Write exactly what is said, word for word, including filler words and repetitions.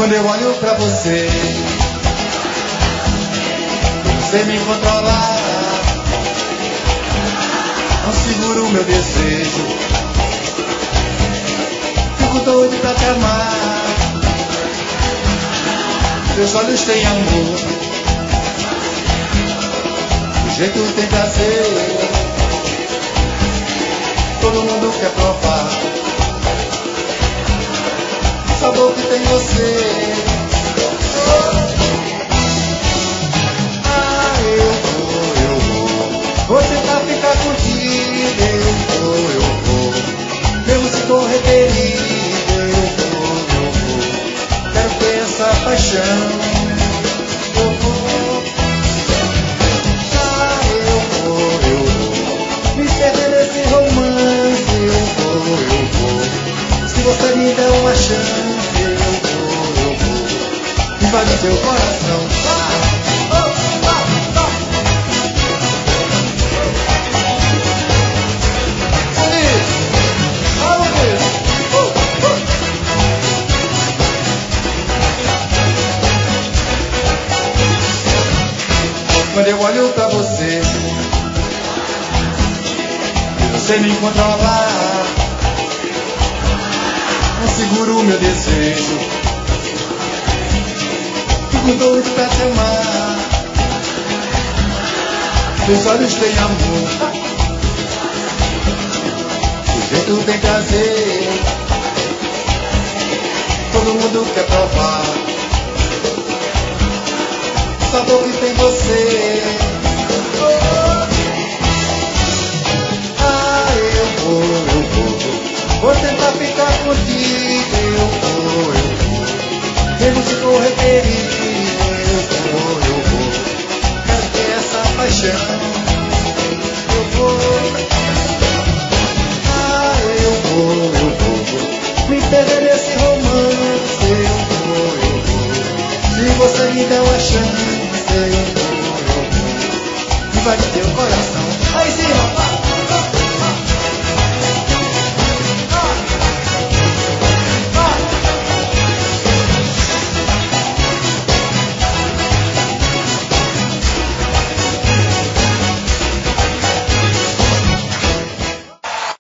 Quando eu olho pra você, não sei me controlar, não seguro o meu desejo, fico doido pra te amar. Seus olhos têm amor, o jeito tem prazer, todo mundo quer provar o sabor que tem você. Ah, eu vou, eu vou, vou tentar ficar contigo. Eu vou, eu vou, mesmo se correr perigo. Eu vou, eu vou, quero ter essa paixão. Eu vou, ah, eu vou, eu vou, me perder nesse romance. Eu vou, eu vou, se você me der uma chance. Invade seu coração. Ah, oh, ah, ah. Feliz, aonde? Uh, uh. Quando eu olho pra você, eu sei me controlar, não seguro o meu desejo, doido pra te amar. Seus olhos têm amor, o jeito tem prazer, todo mundo quer provar o sabor que tem você. Ah, eu vou, eu vou, vou tentar ficar contigo. Eu vou, eu vou, mesmo se correr perigo. Eu vou, ah, eu vou, eu vou, me perder nesse romance. Eu vou, eu vou, se você me der uma chance. Eu vou, eu vou, invade teu coração.